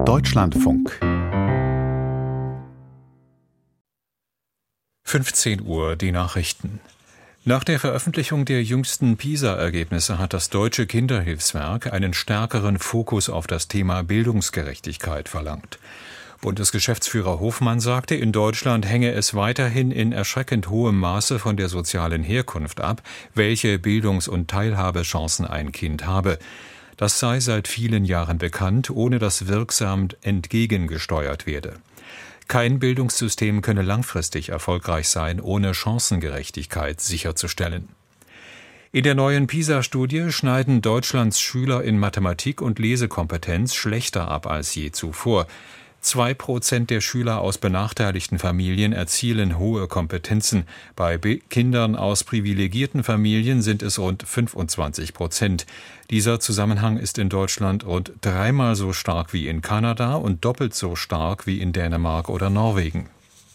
Deutschlandfunk 15 Uhr, die Nachrichten. Nach der Veröffentlichung der jüngsten PISA-Ergebnisse hat das Deutsche Kinderhilfswerk einen stärkeren Fokus auf das Thema Bildungsgerechtigkeit verlangt. Bundesgeschäftsführer Hofmann sagte, in Deutschland hänge es weiterhin in erschreckend hohem Maße von der sozialen Herkunft ab, welche Bildungs- und Teilhabechancen ein Kind habe. Das sei seit vielen Jahren bekannt, ohne dass wirksam entgegengesteuert werde. Kein Bildungssystem könne langfristig erfolgreich sein, ohne Chancengerechtigkeit sicherzustellen. In der neuen PISA-Studie schneiden Deutschlands Schüler in Mathematik und Lesekompetenz schlechter ab als je zuvor. 2% der Schüler aus benachteiligten Familien erzielen hohe Kompetenzen. Bei Kindern aus privilegierten Familien sind es rund 25%. Dieser Zusammenhang ist in Deutschland rund 3-mal so stark wie in Kanada und doppelt so stark wie in Dänemark oder Norwegen.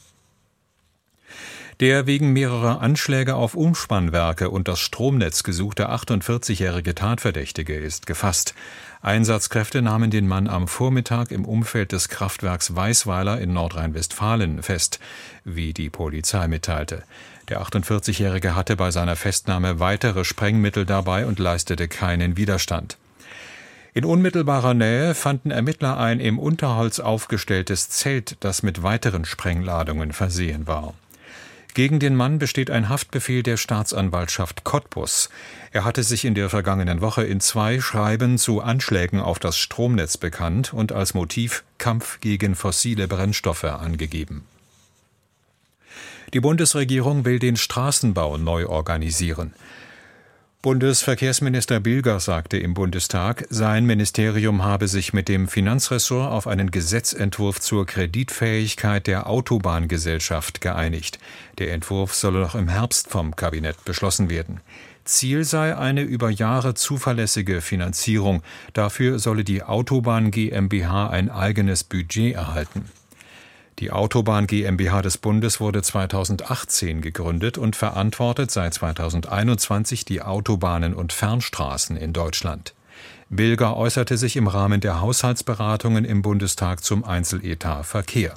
Der wegen mehrerer Anschläge auf Umspannwerke und das Stromnetz gesuchte 48-jährige Tatverdächtige ist gefasst. Einsatzkräfte nahmen den Mann am Vormittag im Umfeld des Kraftwerks Weisweiler in Nordrhein-Westfalen fest, wie die Polizei mitteilte. Der 48-Jährige hatte bei seiner Festnahme weitere Sprengmittel dabei und leistete keinen Widerstand. In unmittelbarer Nähe fanden Ermittler ein im Unterholz aufgestelltes Zelt, das mit weiteren Sprengladungen versehen war. Gegen den Mann besteht ein Haftbefehl der Staatsanwaltschaft Cottbus. Er hatte sich in der vergangenen Woche in 2 Schreiben zu Anschlägen auf das Stromnetz bekannt und als Motiv Kampf gegen fossile Brennstoffe angegeben. Die Bundesregierung will den Straßenbau neu organisieren. Bundesverkehrsminister Bilger sagte im Bundestag, sein Ministerium habe sich mit dem Finanzressort auf einen Gesetzentwurf zur Kreditfähigkeit der Autobahngesellschaft geeinigt. Der Entwurf solle noch im Herbst vom Kabinett beschlossen werden. Ziel sei eine über Jahre zuverlässige Finanzierung. Dafür solle die Autobahn GmbH ein eigenes Budget erhalten. Die Autobahn GmbH des Bundes wurde 2018 gegründet und verantwortet seit 2021 die Autobahnen und Fernstraßen in Deutschland. Bilger äußerte sich im Rahmen der Haushaltsberatungen im Bundestag zum Einzeletat Verkehr.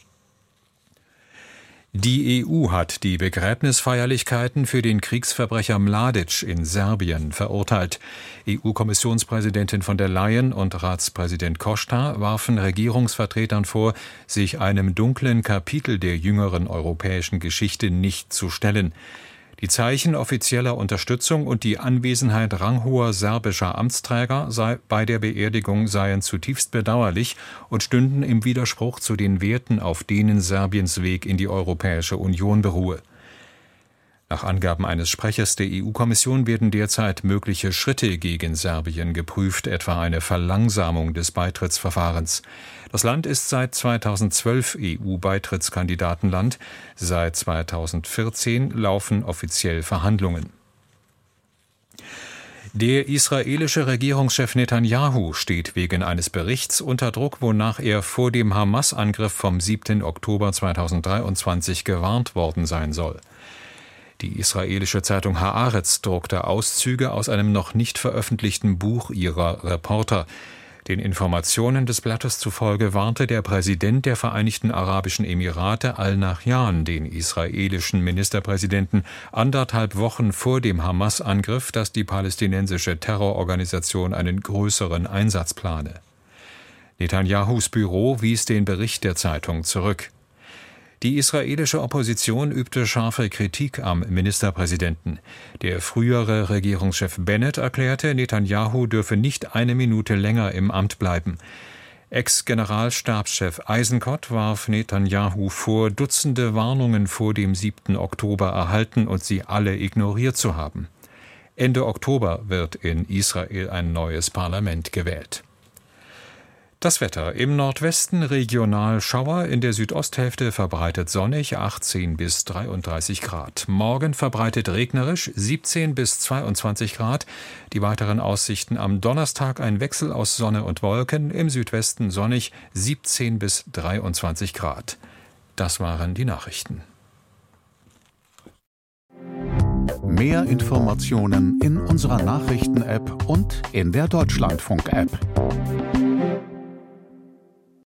Die EU hat die Begräbnisfeierlichkeiten für den Kriegsverbrecher Mladic in Serbien verurteilt. EU-Kommissionspräsidentin von der Leyen und Ratspräsident Costa warfen Regierungsvertretern vor, sich einem dunklen Kapitel der jüngeren europäischen Geschichte nicht zu stellen. Die Zeichen offizieller Unterstützung und die Anwesenheit ranghoher serbischer Amtsträger bei der Beerdigung seien zutiefst bedauerlich und stünden im Widerspruch zu den Werten, auf denen Serbiens Weg in die Europäische Union beruhe. Nach Angaben eines Sprechers der EU-Kommission werden derzeit mögliche Schritte gegen Serbien geprüft, etwa eine Verlangsamung des Beitrittsverfahrens. Das Land ist seit 2012 EU-Beitrittskandidatenland. Seit 2014 laufen offiziell Verhandlungen. Der israelische Regierungschef Netanyahu steht wegen eines Berichts unter Druck, wonach er vor dem Hamas-Angriff vom 7. Oktober 2023 gewarnt worden sein soll. Die israelische Zeitung Haaretz druckte Auszüge aus einem noch nicht veröffentlichten Buch ihrer Reporter. Den Informationen des Blattes zufolge warnte der Präsident der Vereinigten Arabischen Emirate Al-Nahyan den israelischen Ministerpräsidenten 1,5 Wochen vor dem Hamas-Angriff, dass die palästinensische Terrororganisation einen größeren Einsatz plane. Netanyahus Büro wies den Bericht der Zeitung zurück. Die israelische Opposition übte scharfe Kritik am Ministerpräsidenten. Der frühere Regierungschef Bennett erklärte, Netanyahu dürfe nicht eine Minute länger im Amt bleiben. Ex-Generalstabschef Eisenkot warf Netanyahu vor, Dutzende Warnungen vor dem 7. Oktober erhalten und sie alle ignoriert zu haben. Ende Oktober wird in Israel ein neues Parlament gewählt. Das Wetter: im Nordwesten regional Schauer, in der Südosthälfte verbreitet sonnig, 18 bis 33 Grad. Morgen verbreitet regnerisch, 17 bis 22 Grad. Die weiteren Aussichten: am Donnerstag ein Wechsel aus Sonne und Wolken, im Südwesten sonnig, 17 bis 23 Grad. Das waren die Nachrichten. Mehr Informationen in unserer Nachrichten-App und in der Deutschlandfunk-App.